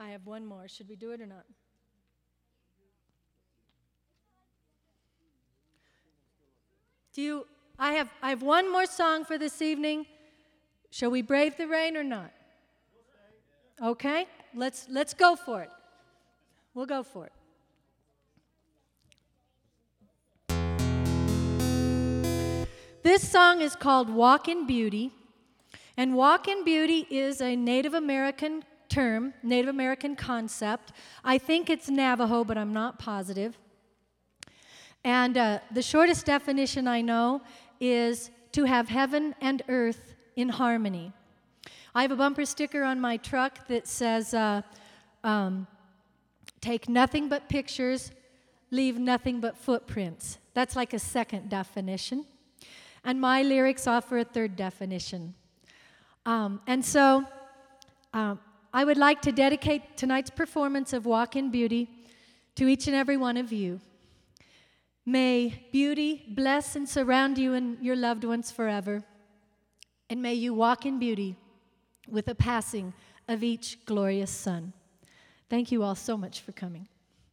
I have one more. Should we do it or not? I have one more song for this evening. Shall we brave the rain or not? Okay, let's go for it. We'll go for it. This song is called Walk in Beauty, and walk in beauty is a Native American term, Native American concept. I think it's Navajo, but I'm not positive. And the shortest definition I know is to have heaven and earth in harmony. I have a bumper sticker on my truck that says, take nothing but pictures, leave nothing but footprints. That's like a second definition. And my lyrics offer a third definition. And so I would like to dedicate tonight's performance of Walk in Beauty to each and every one of you. May beauty bless and surround you and your loved ones forever. And may you walk in beauty with the passing of each glorious sun. Thank you all so much for coming.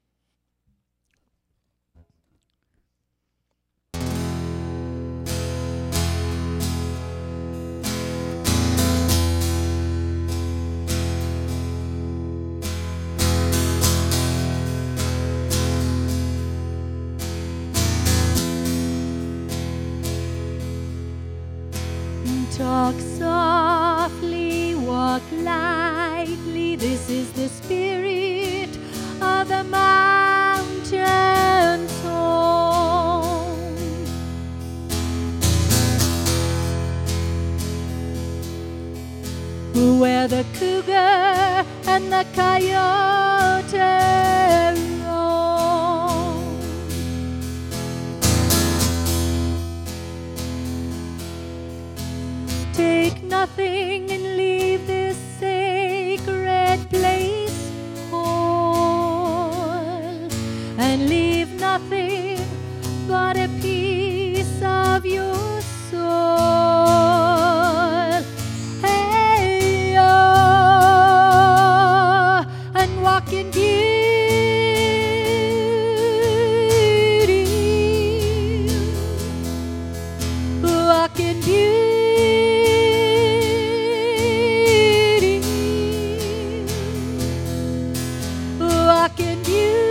Talk softly, walk lightly. This is the spirit of the mountain song. Where the cougar and the coyote roam. Take nothing and leave this sacred place whole, and leave nothing but a piece of your soul. Hey, oh, and walk in beauty. Walk in beauty. Walk in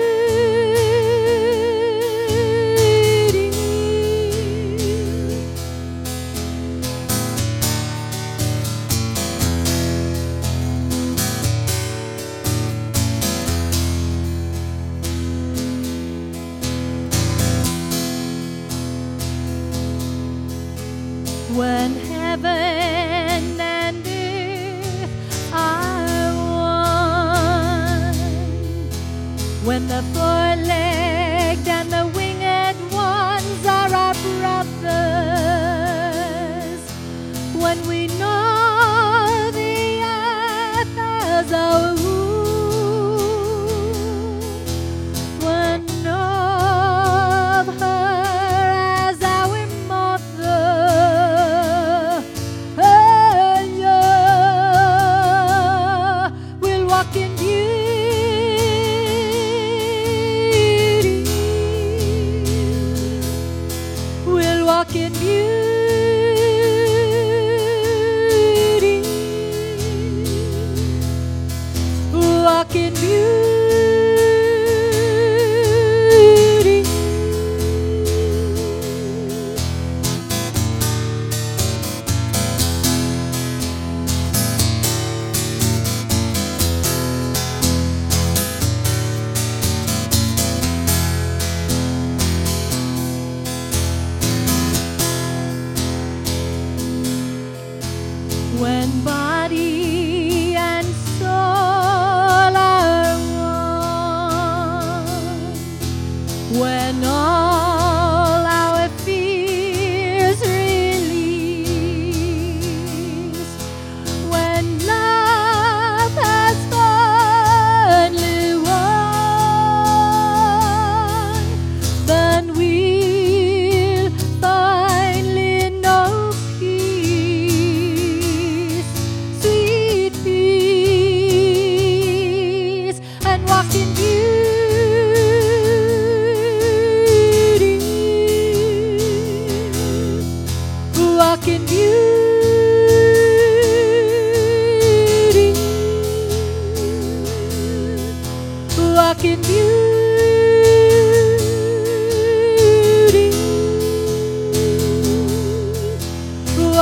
beauty. When heaven and earth are one, when the four-legged and the winged ones are our brothers, when we know the earth as our womb, when know of her as our mother, hey, yeah, we'll walk in beauty. We'll walk in beauty. Walk in beauty. When body and soul are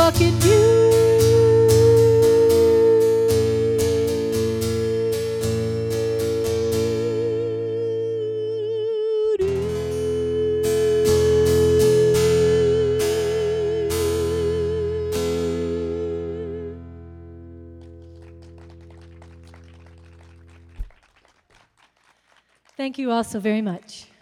walk in you. Thank you all so very much.